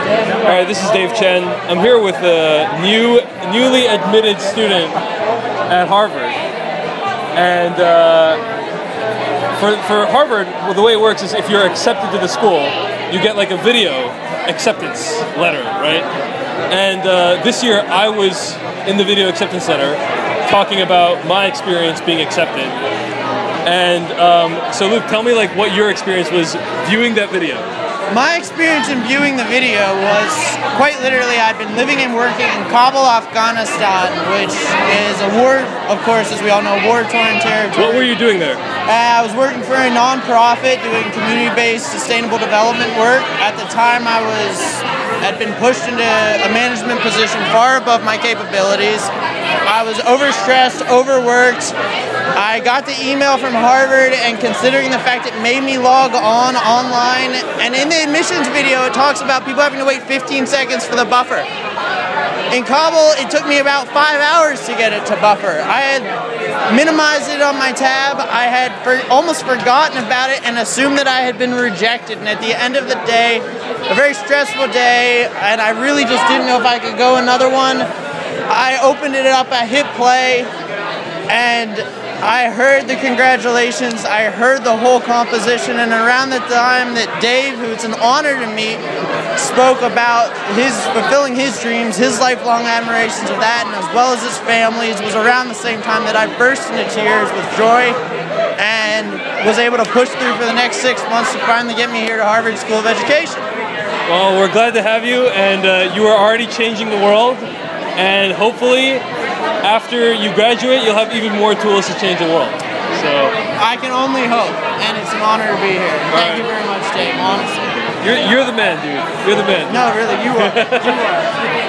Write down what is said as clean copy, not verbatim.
All right, this is Dave Chen. I'm here with a newly admitted student at Harvard. And for Harvard, well, the way it works is if you're accepted to the school, you get like a video acceptance letter, right? And this year I was in the video acceptance letter talking about my experience being accepted. And so Luke, tell me like what your experience was viewing that video. My experience in viewing the video was quite literally I'd been living and working in Kabul, Afghanistan, which is a war, of course, as we all know, war-torn territory. What were you doing there? I was working for a non-profit doing community-based sustainable development work. At the time had been pushed into a management position far above my capabilities. I was overstressed, overworked. I got the email from Harvard, and considering the fact it made me log online, and in the admissions video it talks about people having to wait 15 seconds for the buffer. In Kabul, it took me about 5 hours to get it to buffer. I had minimized it on my tab. I had almost forgotten about it and assumed that I had been rejected. And at the end of the day, a very stressful day, and I really just didn't know if I could go another one. I opened it up, I hit play, and I heard the congratulations, I heard the whole composition, and around the time that Dave, who it's an honor to meet, spoke about fulfilling his dreams, his lifelong admirations of that, and as well as his family's, was around the same time that I burst into tears with joy and was able to push through for the next 6 months to finally get me here to Harvard School of Education. Well, we're glad to have you, and you are already changing the world, and hopefully after you graduate, you'll have even more tools to change the world. So I can only hope, and it's an honor to be here. Thank you very much, Dave, honestly. You're the man, dude. You're the man. No, really, you are. You are.